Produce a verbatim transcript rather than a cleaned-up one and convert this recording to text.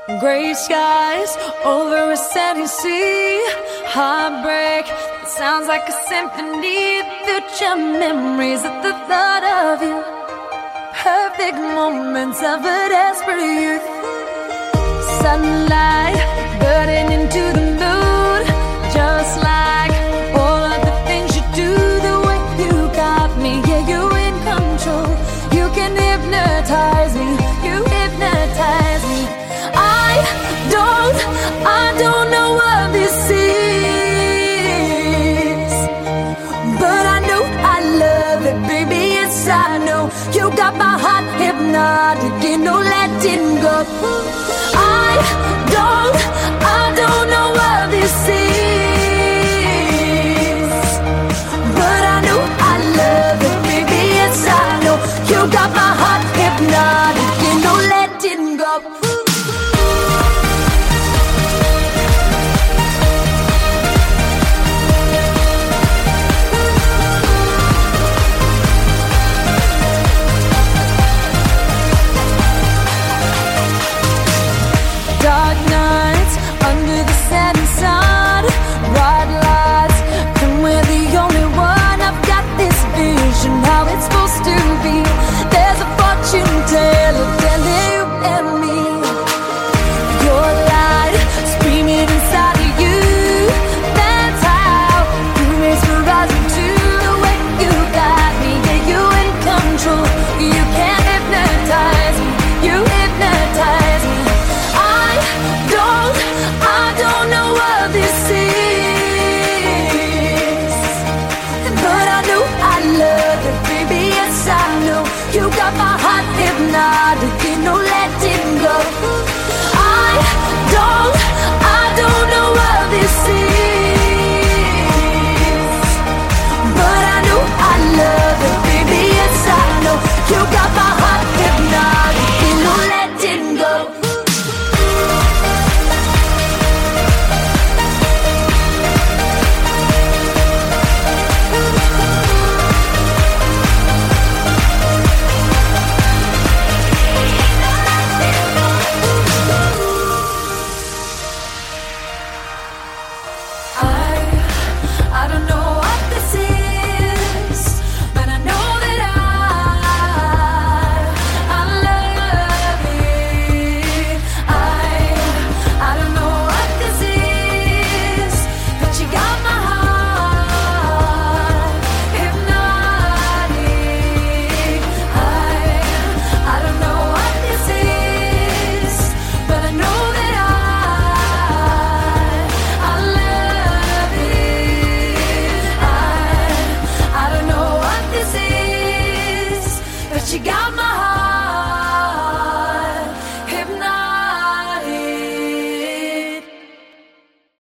Gray skies over a sandy sea. Heartbreak, it sounds like a symphony. Future memories at the thought of you. Perfect moments of a desperate youth. Sunlight burning into the mood. Just like all of the things you do. The way you got me, yeah, you in control. You can hypnotize me, you hypnotize me. I don't, I don't know what this is, but I know I love it, baby, yes I know. You got my heart hypnotic, ain't no letting go. I